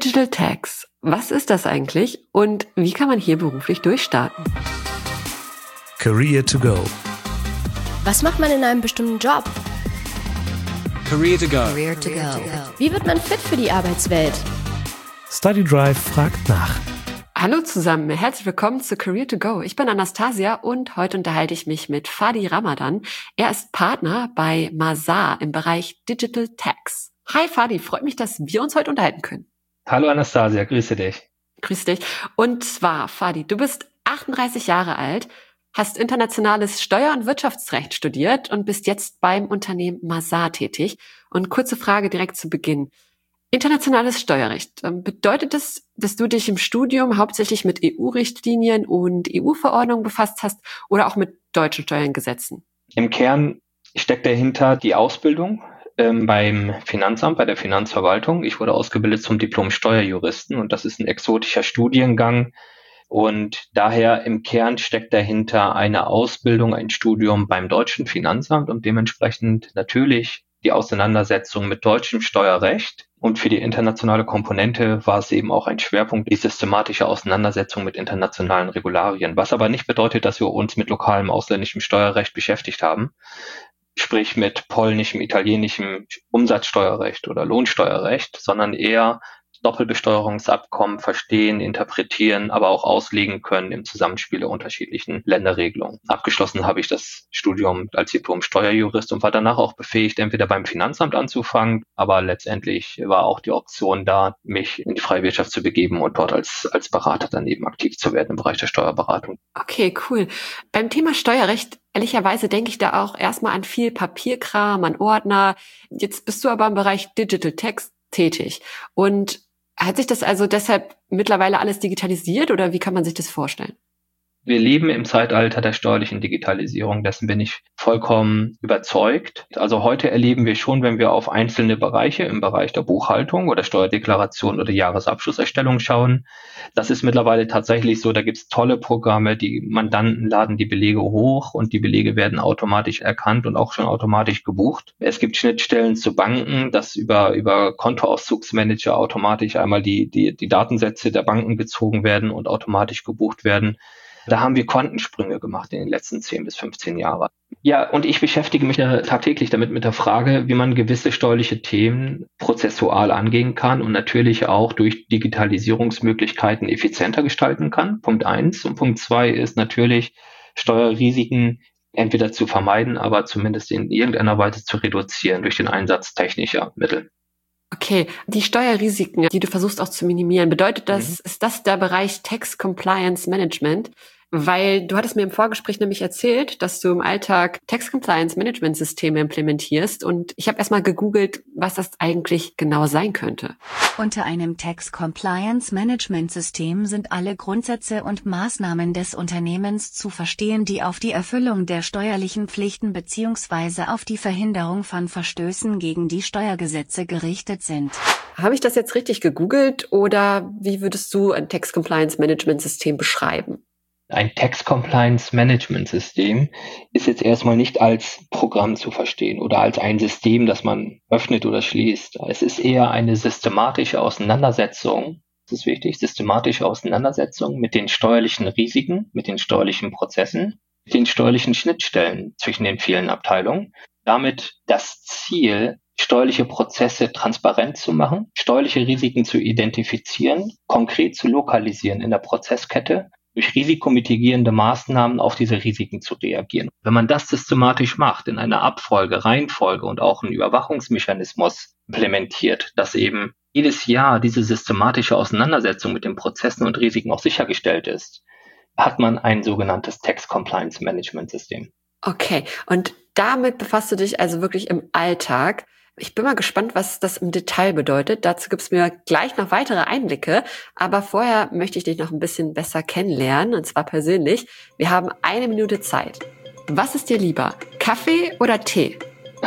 Digital Tax. Was ist das eigentlich und wie kann man hier beruflich durchstarten? Career to go. Was macht man in einem bestimmten Job? Career to go. Career to go. Wie wird man fit für die Arbeitswelt? Study Drive fragt nach. Hallo zusammen, herzlich willkommen zu Career to go. Ich bin Anastasia und heute unterhalte ich mich mit Fadi Ramadan. Er ist Partner bei Mazar im Bereich Digital Tax. Hi Fadi, freut mich, dass wir uns heute unterhalten können. Hallo Anastasia, grüße dich. Grüß dich. Und zwar, Fadi, du bist 38 Jahre alt, hast internationales Steuer- und Wirtschaftsrecht studiert und bist jetzt beim Unternehmen Mazar tätig. Und kurze Frage direkt zu Beginn. Internationales Steuerrecht. Bedeutet das, dass du dich im Studium hauptsächlich mit EU-Richtlinien und EU-Verordnungen befasst hast oder auch mit deutschen Steuergesetzen? Im Kern steckt dahinter die Ausbildung beim Finanzamt, bei der Finanzverwaltung. Ich wurde ausgebildet zum Diplom-Steuerjuristen und das ist ein exotischer Studiengang. Und daher im Kern steckt dahinter eine Ausbildung, ein Studium beim deutschen Finanzamt und dementsprechend natürlich die Auseinandersetzung mit deutschem Steuerrecht. Und für die internationale Komponente war es eben auch ein Schwerpunkt, die systematische Auseinandersetzung mit internationalen Regularien. Was aber nicht bedeutet, dass wir uns mit lokalem ausländischem Steuerrecht beschäftigt haben, sprich mit polnischem, italienischem Umsatzsteuerrecht oder Lohnsteuerrecht, sondern eher Doppelbesteuerungsabkommen verstehen, interpretieren, aber auch auslegen können im Zusammenspiel der unterschiedlichen Länderregelungen. Abgeschlossen habe ich das Studium als Diplom-Steuerjurist und war danach auch befähigt, entweder beim Finanzamt anzufangen, aber letztendlich war auch die Option da, mich in die freie Wirtschaft zu begeben und dort als Berater dann eben aktiv zu werden im Bereich der Steuerberatung. Okay, cool. Beim Thema Steuerrecht, ehrlicherweise denke ich da auch erstmal an viel Papierkram, an Ordner. Jetzt bist du aber im Bereich Digital Tax tätig. Und hat sich das also deshalb mittlerweile alles digitalisiert oder wie kann man sich das vorstellen? Wir leben im Zeitalter der steuerlichen Digitalisierung, dessen bin ich vollkommen überzeugt. Also heute erleben wir schon, wenn wir auf einzelne Bereiche im Bereich der Buchhaltung oder Steuerdeklaration oder Jahresabschlusserstellung schauen, das ist mittlerweile tatsächlich so, da gibt es tolle Programme, die Mandanten laden die Belege hoch und die Belege werden automatisch erkannt und auch schon automatisch gebucht. Es gibt Schnittstellen zu Banken, dass über Kontoauszugsmanager automatisch einmal die Datensätze der Banken gezogen werden und automatisch gebucht werden. Da haben wir Quantensprünge gemacht in den letzten 10 bis 15 Jahren. Ja, und ich beschäftige mich tagtäglich damit mit der Frage, wie man gewisse steuerliche Themen prozessual angehen kann und natürlich auch durch Digitalisierungsmöglichkeiten effizienter gestalten kann. Punkt 1. Und Punkt 2 ist natürlich, Steuerrisiken entweder zu vermeiden, aber zumindest in irgendeiner Weise zu reduzieren durch den Einsatz technischer Mittel. Okay, die Steuerrisiken, die du versuchst auch zu minimieren, bedeutet das, ist das der Bereich Tax Compliance Management? Weil du hattest mir im Vorgespräch nämlich erzählt, dass du im Alltag Tax Compliance Management Systeme implementierst und ich habe erstmal gegoogelt, was das eigentlich genau sein könnte. Unter einem Tax Compliance Management System sind alle Grundsätze und Maßnahmen des Unternehmens zu verstehen, die auf die Erfüllung der steuerlichen Pflichten bzw. auf die Verhinderung von Verstößen gegen die Steuergesetze gerichtet sind. Habe ich das jetzt richtig gegoogelt oder wie würdest du ein Tax Compliance Management System beschreiben? Ein Tax Compliance Management System ist jetzt erstmal nicht als Programm zu verstehen oder als ein System, das man öffnet oder schließt. Es ist eher eine systematische Auseinandersetzung, das ist wichtig, systematische Auseinandersetzung mit den steuerlichen Risiken, mit den steuerlichen Prozessen, mit den steuerlichen Schnittstellen zwischen den vielen Abteilungen. Damit das Ziel, steuerliche Prozesse transparent zu machen, steuerliche Risiken zu identifizieren, konkret zu lokalisieren in der Prozesskette, durch risikomitigierende Maßnahmen auf diese Risiken zu reagieren. Wenn man das systematisch macht, in einer Abfolge, Reihenfolge und auch einen Überwachungsmechanismus implementiert, dass eben jedes Jahr diese systematische Auseinandersetzung mit den Prozessen und Risiken auch sichergestellt ist, hat man ein sogenanntes Tax Compliance Management System. Okay, und damit befasst du dich also wirklich im Alltag. Ich bin mal gespannt, was das im Detail bedeutet. Dazu gibt's mir gleich noch weitere Einblicke. Aber vorher möchte ich dich noch ein bisschen besser kennenlernen, und zwar persönlich. Wir haben 1 Minute Zeit. Was ist dir lieber, Kaffee oder Tee?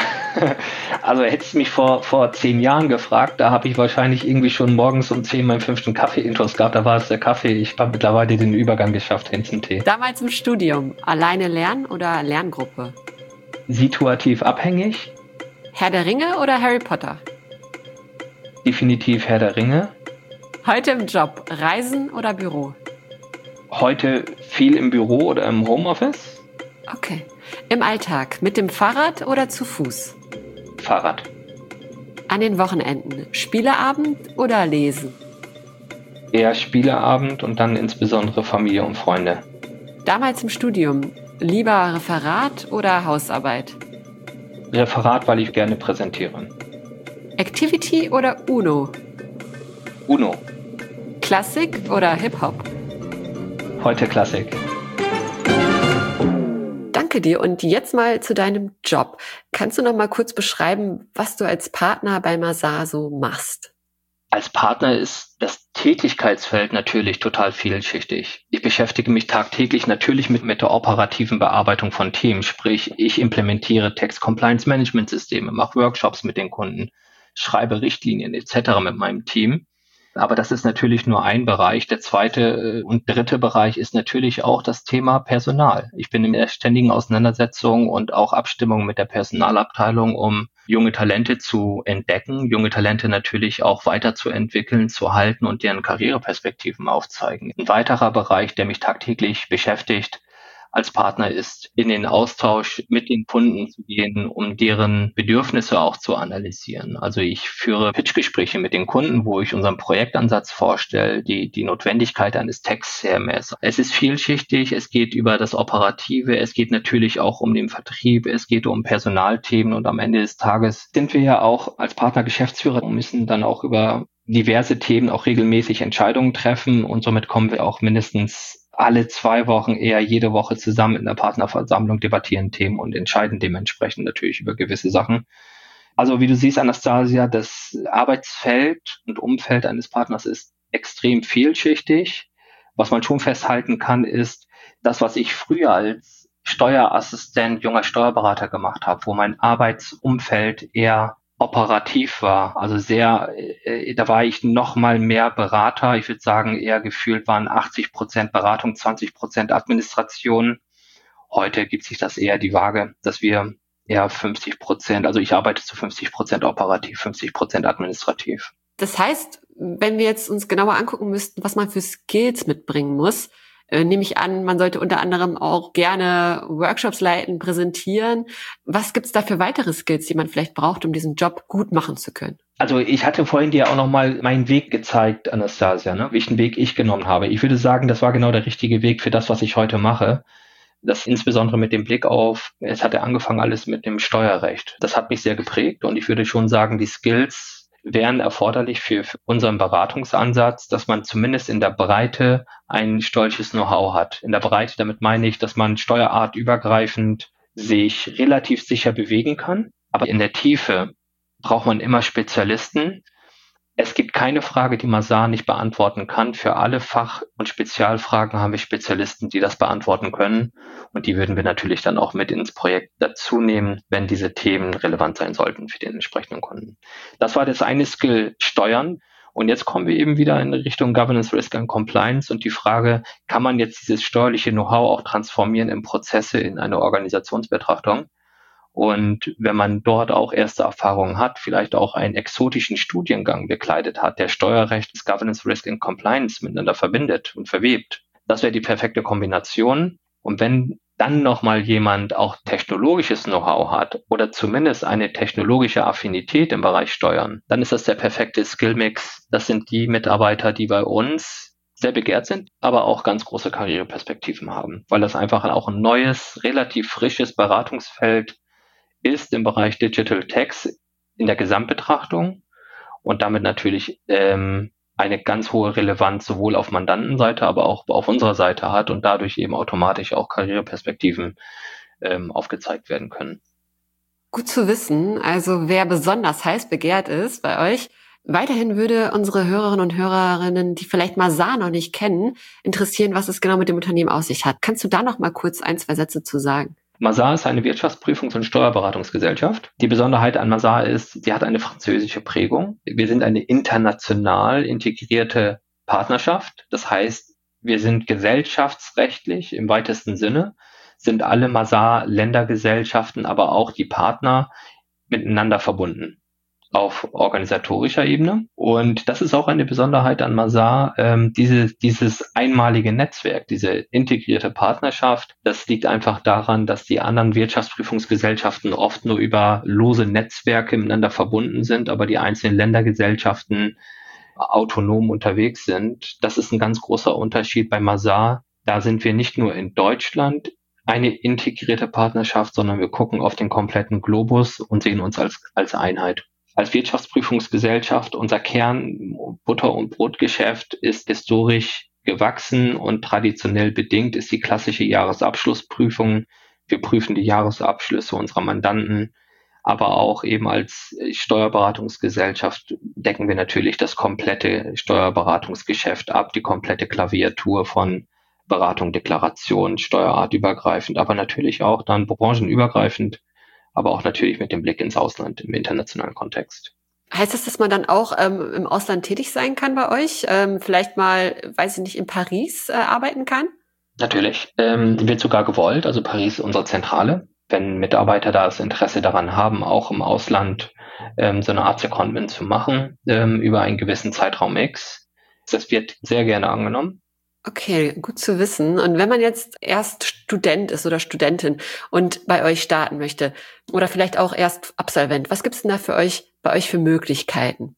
Also hättest du mich vor 10 Jahren gefragt, da habe ich wahrscheinlich irgendwie schon morgens um 10 meinen 5. Kaffee-Intus gehabt. Da war es der Kaffee. Ich habe mittlerweile den Übergang geschafft hin zum Tee. Damals im Studium, alleine lernen oder Lerngruppe? Situativ abhängig. Herr der Ringe oder Harry Potter? Definitiv Herr der Ringe. Heute im Job, Reisen oder Büro? Heute viel im Büro oder im Homeoffice? Okay. Im Alltag, mit dem Fahrrad oder zu Fuß? Fahrrad. An den Wochenenden, Spieleabend oder Lesen? Eher Spieleabend und dann insbesondere Familie und Freunde. Damals im Studium, lieber Referat oder Hausarbeit? Referat, weil ich gerne präsentiere. Activity oder Uno? Uno. Klassik oder Hip-Hop? Heute Klassik. Danke dir und jetzt mal zu deinem Job. Kannst du noch mal kurz beschreiben, was du als Partner bei Mazar so machst? Als Partner ist das Tätigkeitsfeld natürlich total vielschichtig. Ich beschäftige mich tagtäglich natürlich mit der operativen Bearbeitung von Themen, sprich ich implementiere Text-Compliance-Management-Systeme, mache Workshops mit den Kunden, schreibe Richtlinien etc. mit meinem Team. Aber das ist natürlich nur ein Bereich. Der zweite und dritte Bereich ist natürlich auch das Thema Personal. Ich bin in der ständigen Auseinandersetzung und auch Abstimmung mit der Personalabteilung, um junge Talente zu entdecken, junge Talente natürlich auch weiterzuentwickeln, zu halten und deren Karriereperspektiven aufzeigen. Ein weiterer Bereich, der mich tagtäglich beschäftigt als Partner, ist in den Austausch mit den Kunden zu gehen, um deren Bedürfnisse auch zu analysieren. Also ich führe Pitchgespräche mit den Kunden, wo ich unseren Projektansatz vorstelle, die Notwendigkeit eines Text-CMS. Es ist vielschichtig, es geht über das Operative, es geht natürlich auch um den Vertrieb, es geht um Personalthemen und am Ende des Tages sind wir ja auch als Partner Geschäftsführer und müssen dann auch über diverse Themen auch regelmäßig Entscheidungen treffen und somit kommen wir auch mindestens alle 2 Wochen, eher jede Woche zusammen in der Partnerversammlung, debattieren Themen und entscheiden dementsprechend natürlich über gewisse Sachen. Also wie du siehst, Anastasia, das Arbeitsfeld und Umfeld eines Partners ist extrem vielschichtig. Was man schon festhalten kann, ist das, was ich früher als Steuerassistent, junger Steuerberater gemacht habe, wo mein Arbeitsumfeld eher operativ war, also da war ich noch mal mehr Berater. Ich würde sagen, eher gefühlt waren 80% Beratung, 20% Administration. Heute gibt sich das eher die Waage, dass wir eher 50%, also ich arbeite zu 50% operativ, 50% administrativ. Das heißt, wenn wir jetzt uns genauer angucken müssten, was man für Skills mitbringen muss, nehme ich an, man sollte unter anderem auch gerne Workshops leiten, präsentieren. Was gibt's da für weitere Skills, die man vielleicht braucht, um diesen Job gut machen zu können? Also ich hatte vorhin dir auch nochmal meinen Weg gezeigt, Anastasia, welchen Weg ich genommen habe. Ich würde sagen, das war genau der richtige Weg für das, was ich heute mache. Das insbesondere mit dem Blick auf, es hat ja angefangen alles mit dem Steuerrecht. Das hat mich sehr geprägt und ich würde schon sagen, die Skills wären erforderlich für unseren Beratungsansatz, dass man zumindest in der Breite ein solches Know-how hat. In der Breite, damit meine ich, dass man steuerartübergreifend sich relativ sicher bewegen kann. Aber in der Tiefe braucht man immer Spezialisten. Es gibt keine Frage, die Mazar nicht beantworten kann. Für alle Fach- und Spezialfragen haben wir Spezialisten, die das beantworten können. Und die würden wir natürlich dann auch mit ins Projekt dazu nehmen, wenn diese Themen relevant sein sollten für den entsprechenden Kunden. Das war das eine Skill, Steuern. Und jetzt kommen wir eben wieder in Richtung Governance, Risk and Compliance und die Frage, kann man jetzt dieses steuerliche Know-how auch transformieren in Prozesse, in eine Organisationsbetrachtung? Und wenn man dort auch erste Erfahrungen hat, vielleicht auch einen exotischen Studiengang bekleidet hat, der Steuerrecht, das Governance, Risk and Compliance miteinander verbindet und verwebt, das wäre die perfekte Kombination. Und wenn dann nochmal jemand auch technologisches Know-how hat oder zumindest eine technologische Affinität im Bereich Steuern, dann ist das der perfekte Skillmix. Das sind die Mitarbeiter, die bei uns sehr begehrt sind, aber auch ganz große Karriereperspektiven haben, weil das einfach auch ein neues, relativ frisches Beratungsfeld ist im Bereich Digital Tax in der Gesamtbetrachtung und damit natürlich eine ganz hohe Relevanz sowohl auf Mandantenseite, aber auch auf unserer Seite hat und dadurch eben automatisch auch Karriereperspektiven aufgezeigt werden können. Gut zu wissen, also wer besonders heiß begehrt ist bei euch. Weiterhin würde unsere Hörerinnen und Hörerinnen, die vielleicht Mazar noch nicht kennen, interessieren, was es genau mit dem Unternehmen auf sich hat. Kannst du da noch mal kurz 1, 2 Sätze zu sagen? Mazar ist eine Wirtschaftsprüfungs- und Steuerberatungsgesellschaft. Die Besonderheit an Mazar ist, sie hat eine französische Prägung. Wir sind eine international integrierte Partnerschaft. Das heißt, wir sind gesellschaftsrechtlich im weitesten Sinne, sind alle Mazar-Ländergesellschaften, aber auch die Partner miteinander verbunden. auf organisatorischer Ebene. Und das ist auch eine Besonderheit an Mazars, dieses einmalige Netzwerk, diese integrierte Partnerschaft. Das liegt einfach daran, dass die anderen Wirtschaftsprüfungsgesellschaften oft nur über lose Netzwerke miteinander verbunden sind, aber die einzelnen Ländergesellschaften autonom unterwegs sind. Das ist ein ganz großer Unterschied bei Mazars. Da sind wir nicht nur in Deutschland eine integrierte Partnerschaft, sondern wir gucken auf den kompletten Globus und sehen uns als Einheit. Als Wirtschaftsprüfungsgesellschaft, unser Kern Butter- und Brotgeschäft ist historisch gewachsen und traditionell bedingt ist die klassische Jahresabschlussprüfung. Wir prüfen die Jahresabschlüsse unserer Mandanten, aber auch eben als Steuerberatungsgesellschaft decken wir natürlich das komplette Steuerberatungsgeschäft ab, die komplette Klaviatur von Beratung, Deklaration, steuerartübergreifend, aber natürlich auch dann branchenübergreifend, aber auch natürlich mit dem Blick ins Ausland im internationalen Kontext. Heißt das, dass man dann auch im Ausland tätig sein kann bei euch? Vielleicht mal, weiß ich nicht, in Paris arbeiten kann? Natürlich. Wird sogar gewollt. Also Paris ist unsere Zentrale. Wenn Mitarbeiter da das Interesse daran haben, auch im Ausland so eine Art Secondment zu machen, über einen gewissen Zeitraum X, das wird sehr gerne angenommen. Okay, gut zu wissen. Und wenn man jetzt erst Student ist oder Studentin und bei euch starten möchte oder vielleicht auch erst Absolvent, was gibt's denn da bei euch für Möglichkeiten?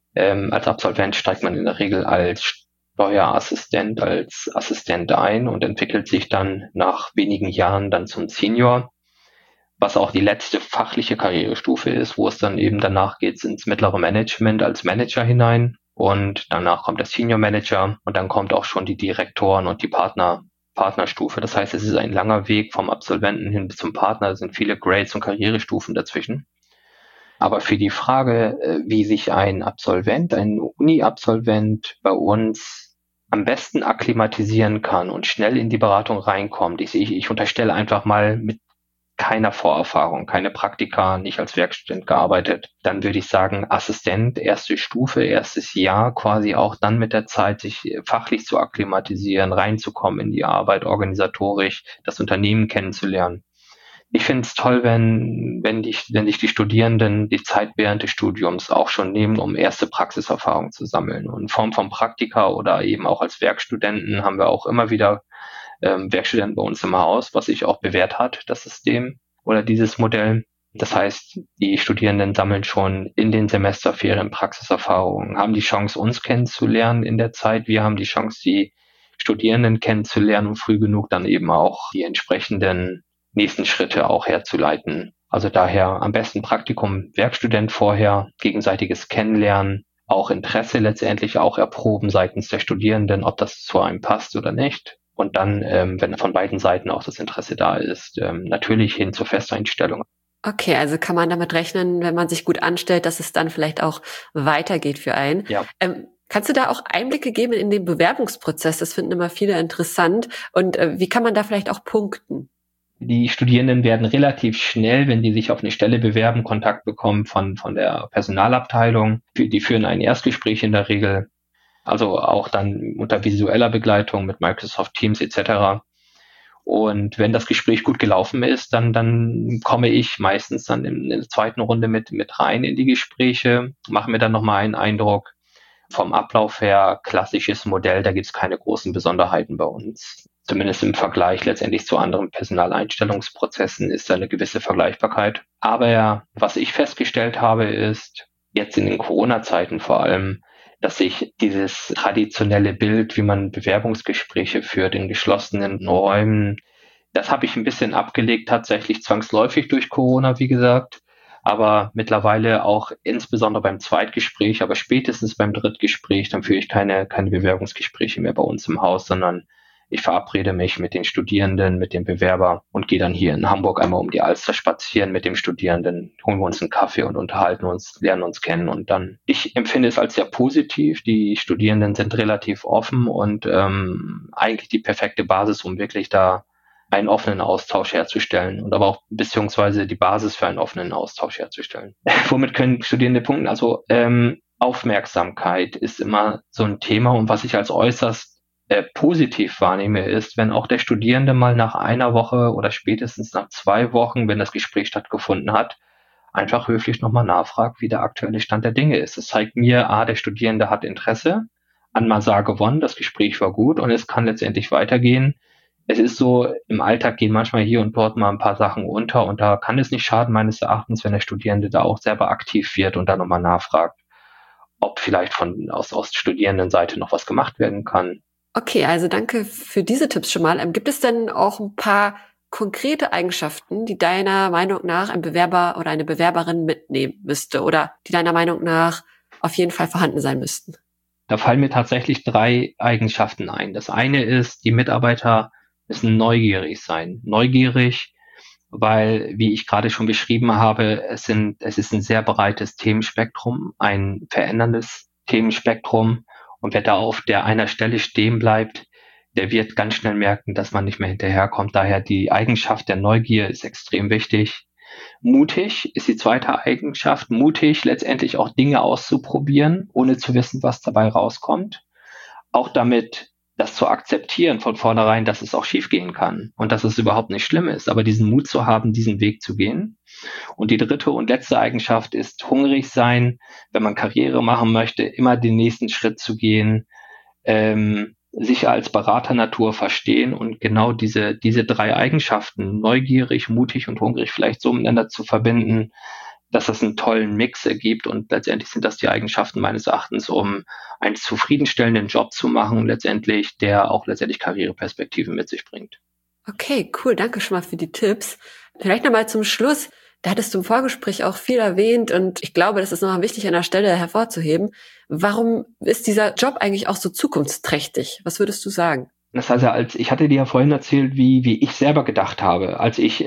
Als Absolvent steigt man in der Regel als Steuerassistent, als Assistent ein und entwickelt sich dann nach wenigen Jahren dann zum Senior, was auch die letzte fachliche Karrierestufe ist, wo es dann eben danach geht ins mittlere Management als Manager hinein. Und danach kommt der Senior Manager und dann kommt auch schon die Direktoren und die Partnerstufe. Das heißt, es ist ein langer Weg vom Absolventen hin bis zum Partner. Es sind viele Grades und Karrierestufen dazwischen. Aber für die Frage, wie sich ein Uni-Absolvent bei uns am besten akklimatisieren kann und schnell in die Beratung reinkommt, ich unterstelle einfach mal mit keiner Vorerfahrung, keine Praktika, nicht als Werkstudent gearbeitet, dann würde ich sagen, Assistent, erste Stufe, erstes Jahr, quasi auch dann mit der Zeit, sich fachlich zu akklimatisieren, reinzukommen in die Arbeit, organisatorisch, das Unternehmen kennenzulernen. Ich finde es toll, wenn sich die Studierenden die Zeit während des Studiums auch schon nehmen, um erste Praxiserfahrung zu sammeln. Und in Form von Praktika oder eben auch als Werkstudenten haben wir auch immer wieder Werkstudenten bei uns im Haus, was sich auch bewährt hat, das System oder dieses Modell. Das heißt, die Studierenden sammeln schon in den Semesterferien Praxiserfahrungen, haben die Chance, uns kennenzulernen in der Zeit. Wir haben die Chance, die Studierenden kennenzulernen und früh genug dann eben auch die entsprechenden nächsten Schritte auch herzuleiten. Also daher am besten Praktikum, Werkstudent vorher, gegenseitiges Kennenlernen, auch Interesse letztendlich auch erproben seitens der Studierenden, ob das zu einem passt oder nicht. Und dann, wenn von beiden Seiten auch das Interesse da ist, natürlich hin zur Festeinstellung. Okay, also kann man damit rechnen, wenn man sich gut anstellt, dass es dann vielleicht auch weitergeht für einen. Ja. Kannst du da auch Einblicke geben in den Bewerbungsprozess? Das finden immer viele interessant. Und wie kann man da vielleicht auch punkten? Die Studierenden werden relativ schnell, wenn die sich auf eine Stelle bewerben, Kontakt bekommen von der Personalabteilung. Die führen ein Erstgespräch in der Regel. Also auch dann unter visueller Begleitung mit Microsoft Teams etc. Und wenn das Gespräch gut gelaufen ist, dann komme ich meistens dann in der zweiten Runde mit rein in die Gespräche, mache mir dann nochmal einen Eindruck. Vom Ablauf her, klassisches Modell, da gibt es keine großen Besonderheiten bei uns. Zumindest im Vergleich letztendlich zu anderen Personaleinstellungsprozessen ist da eine gewisse Vergleichbarkeit. Aber was ich festgestellt habe, ist, jetzt in den Corona-Zeiten vor allem, dass sich dieses traditionelle Bild, wie man Bewerbungsgespräche führt in geschlossenen Räumen, das habe ich ein bisschen abgelegt, tatsächlich zwangsläufig durch Corona, wie gesagt, aber mittlerweile auch insbesondere beim Zweitgespräch, aber spätestens beim Drittgespräch, dann führe ich keine Bewerbungsgespräche mehr bei uns im Haus, sondern ich verabrede mich mit den Studierenden, mit dem Bewerber und gehe dann hier in Hamburg einmal um die Alster spazieren mit dem Studierenden, holen wir uns einen Kaffee und unterhalten uns, lernen uns kennen und dann, ich empfinde es als sehr positiv. Die Studierenden sind relativ offen und eigentlich die perfekte Basis, um wirklich da einen offenen Austausch herzustellen und aber auch beziehungsweise die Basis für einen offenen Austausch herzustellen. Womit können Studierende punkten? Also Aufmerksamkeit ist immer so ein Thema und was ich als äußerst positiv wahrnehme, ist, wenn auch der Studierende mal nach einer Woche oder spätestens nach 2 Wochen, wenn das Gespräch stattgefunden hat, einfach höflich nochmal nachfragt, wie der aktuelle Stand der Dinge ist. Es zeigt mir, der Studierende hat Interesse, an Mazar gewonnen, das Gespräch war gut und es kann letztendlich weitergehen. Es ist so, im Alltag gehen manchmal hier und dort mal ein paar Sachen unter und da kann es nicht schaden, meines Erachtens, wenn der Studierende da auch selber aktiv wird und dann nochmal nachfragt, ob vielleicht aus Studierendenseite noch was gemacht werden kann. Okay, also danke für diese Tipps schon mal. Gibt es denn auch ein paar konkrete Eigenschaften, die deiner Meinung nach ein Bewerber oder eine Bewerberin mitnehmen müsste oder die deiner Meinung nach auf jeden Fall vorhanden sein müssten? Da fallen mir tatsächlich 3 Eigenschaften ein. Das eine ist, die Mitarbeiter müssen neugierig sein. Neugierig, weil, wie ich gerade schon beschrieben habe, es ist ein sehr breites Themenspektrum, ein veränderndes Themenspektrum. Und wer da auf der einer Stelle stehen bleibt, der wird ganz schnell merken, dass man nicht mehr hinterherkommt. Daher die Eigenschaft der Neugier ist extrem wichtig. Mutig ist die zweite Eigenschaft. Mutig, letztendlich auch Dinge auszuprobieren, ohne zu wissen, was dabei rauskommt. Auch damit das zu akzeptieren von vornherein, dass es auch schiefgehen kann und dass es überhaupt nicht schlimm ist, aber diesen Mut zu haben, diesen Weg zu gehen. Und die dritte und letzte Eigenschaft ist hungrig sein, wenn man Karriere machen möchte, immer den nächsten Schritt zu gehen, sich als Beraternatur verstehen und genau diese 3 Eigenschaften, neugierig, mutig und hungrig, vielleicht so miteinander zu verbinden, dass das einen tollen Mix ergibt und letztendlich sind das die Eigenschaften meines Erachtens, um einen zufriedenstellenden Job zu machen, letztendlich, der auch letztendlich Karriereperspektiven mit sich bringt. Okay, cool, danke schon mal für die Tipps. Vielleicht nochmal zum Schluss, da hattest du im Vorgespräch auch viel erwähnt und ich glaube, das ist nochmal wichtig an der Stelle hervorzuheben. Warum ist dieser Job eigentlich auch so zukunftsträchtig? Was würdest du sagen? Das heißt, ich hatte dir ja vorhin erzählt, wie ich selber gedacht habe, als ich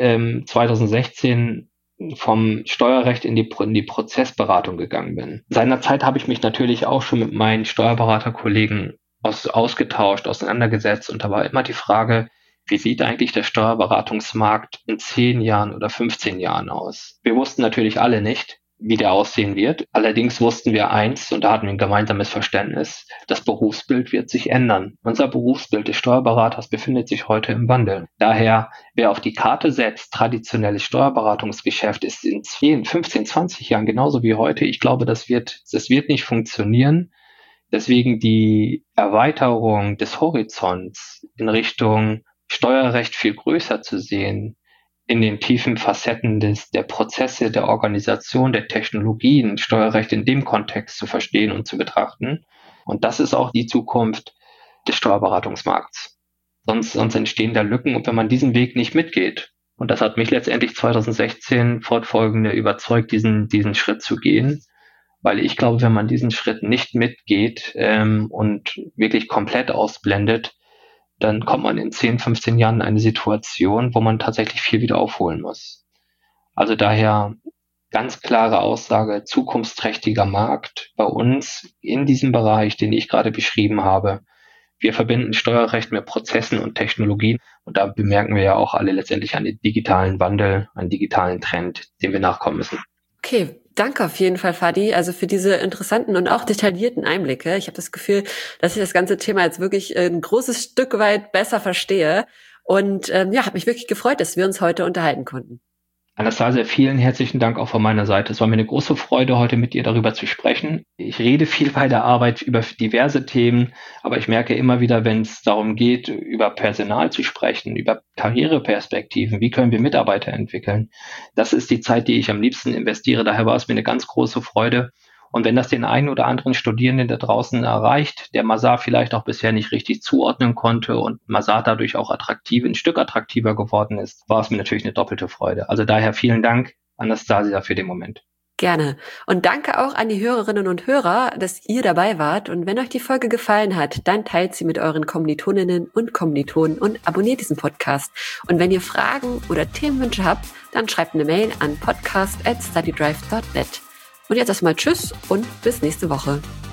2016 vom Steuerrecht in die Prozessberatung gegangen bin. Seinerzeit habe ich mich natürlich auch schon mit meinen Steuerberaterkollegen ausgetauscht, auseinandergesetzt und da war immer die Frage, wie sieht eigentlich der Steuerberatungsmarkt in 10 Jahren oder 15 Jahren aus? Wir wussten natürlich alle nicht, wie der aussehen wird. Allerdings wussten wir eins, und da hatten wir ein gemeinsames Verständnis, das Berufsbild wird sich ändern. Unser Berufsbild des Steuerberaters befindet sich heute im Wandel. Daher, wer auf die Karte setzt, traditionelles Steuerberatungsgeschäft ist in 10, 15, 20 Jahren genauso wie heute. Ich glaube, das wird nicht funktionieren. Deswegen die Erweiterung des Horizonts in Richtung Steuerrecht viel größer zu sehen, in den tiefen Facetten der Prozesse, der Organisation, der Technologien, Steuerrecht in dem Kontext zu verstehen und zu betrachten. Und das ist auch die Zukunft des Steuerberatungsmarkts. Sonst entstehen da Lücken und wenn man diesen Weg nicht mitgeht, und das hat mich letztendlich 2016 fortfolgende überzeugt, diesen Schritt zu gehen, weil ich glaube, wenn man diesen Schritt nicht mitgeht und wirklich komplett ausblendet, dann kommt man in 10, 15 Jahren in eine Situation, wo man tatsächlich viel wieder aufholen muss. Also daher ganz klare Aussage, zukunftsträchtiger Markt bei uns in diesem Bereich, den ich gerade beschrieben habe. Wir verbinden Steuerrecht mit Prozessen und Technologien und da bemerken wir ja auch alle letztendlich einen digitalen Wandel, einen digitalen Trend, dem wir nachkommen müssen. Okay. Danke auf jeden Fall, Fadi, also für diese interessanten und auch detaillierten Einblicke. Ich habe das Gefühl, dass ich das ganze Thema jetzt wirklich ein großes Stück weit besser verstehe. Und habe mich wirklich gefreut, dass wir uns heute unterhalten konnten. Anastasia, vielen herzlichen Dank auch von meiner Seite. Es war mir eine große Freude, heute mit dir darüber zu sprechen. Ich rede viel bei der Arbeit über diverse Themen, aber ich merke immer wieder, wenn es darum geht, über Personal zu sprechen, über Karriereperspektiven, wie können wir Mitarbeiter entwickeln, das ist die Zeit, die ich am liebsten investiere. Daher war es mir eine ganz große Freude. Und wenn das den einen oder anderen Studierenden da draußen erreicht, der Mazar vielleicht auch bisher nicht richtig zuordnen konnte und Mazar dadurch auch ein Stück attraktiver geworden ist, war es mir natürlich eine doppelte Freude. Also daher vielen Dank, Anastasia, für den Moment. Gerne. Und danke auch an die Hörerinnen und Hörer, dass ihr dabei wart. Und wenn euch die Folge gefallen hat, dann teilt sie mit euren Kommilitoninnen und Kommilitonen und abonniert diesen Podcast. Und wenn ihr Fragen oder Themenwünsche habt, dann schreibt eine Mail an podcast@studydrive.net. Und jetzt erstmal tschüss und bis nächste Woche.